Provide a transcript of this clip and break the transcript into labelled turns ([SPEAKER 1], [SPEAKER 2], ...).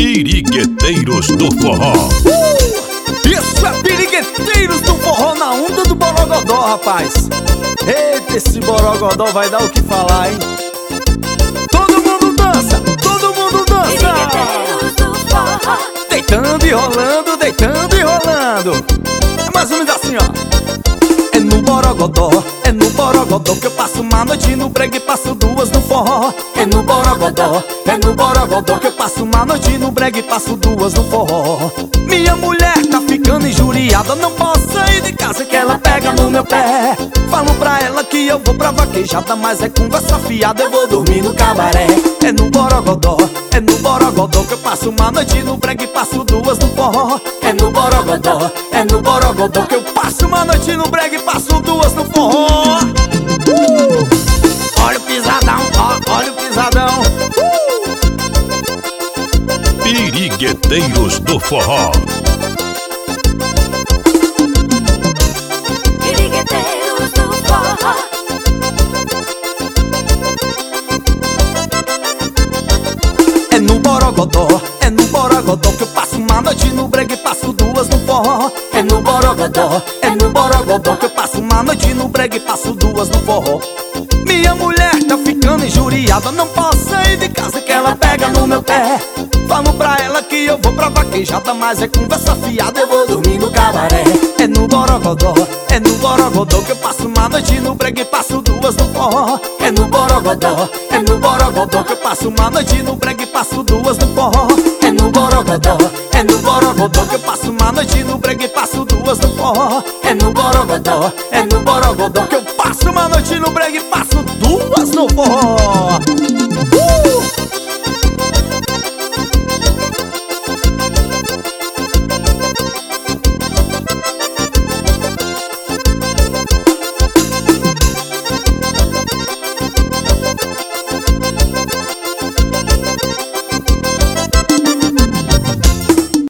[SPEAKER 1] Pirigueteiros do Forró.
[SPEAKER 2] Isso é Pirigueteiros do Forró na onda do Borogodó, rapaz. Eita, esse Borogodó vai dar o que falar, hein? Todo mundo dança, todo mundo dança.
[SPEAKER 3] Pirigueteiros do Forró.
[SPEAKER 2] Deitando e rolando, deitando e rolando. É mais ou menos assim, ó. É no Borogodó que eu passo uma noite no brega e passo duas no forró. É no Borogodó que eu passo uma noite no brega e passo duas no forró. Minha mulher tá ficando injuriada, não posso sair de casa que ela pega no meu pé. Falo pra ela que eu vou pra vaquejada, mas é conversa fiada, eu vou dormir no cabaré. É no Borogodó que eu passo uma noite no brega e passo duas no forró. É no Borogodó que eu passo uma noite no brega e passo duas no forró. Olha o pisadão, ó, olha o pisadão.
[SPEAKER 1] Pirigueteiros do Forró.
[SPEAKER 3] Pirigueteiros do Forró.
[SPEAKER 2] É no Borogodó que eu passo uma noite no brega e passo duas no forró. É no Borogodó que eu passo uma noite no brega e passo duas no forró. Minha mulher tá ficando injuriada, não posso sair de casa que ela pega no meu pé. Falo pra ela que eu vou pra vaquejada, mas é conversa fiada, eu vou dormir no cabaré. É no Borogodó que eu passo uma noite no brega e passo duas no forró. É no Borogodó que eu passo uma noite no brega e passo duas no forró. É no Borogodó que eu passo uma noite no brega e passo duas no forró. É no Borogodó que eu passo uma noite no brega e passo duas no forró.